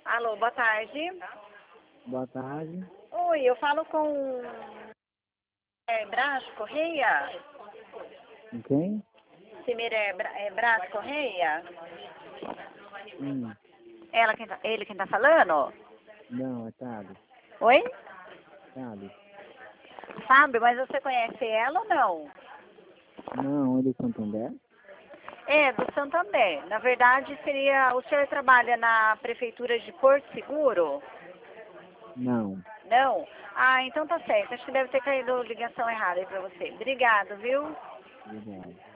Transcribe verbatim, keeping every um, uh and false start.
Alô, boa tarde. Boa tarde. Oi, eu falo com é, Brás Correia? Com quem? Cimiré Bra é, Brás Correia? Hum. Ela quem tá, ele quem tá falando? Não, é Thales. Oi? Thales. Fábio, mas você conhece ela ou não? Não, ele Santander? É, do Santander. Na verdade, seria... O senhor trabalha na prefeitura de Porto Seguro? Não. Não? Ah, então tá certo. Acho que deve ter caído ligação errada aí pra você. Obrigado, viu? Obrigado.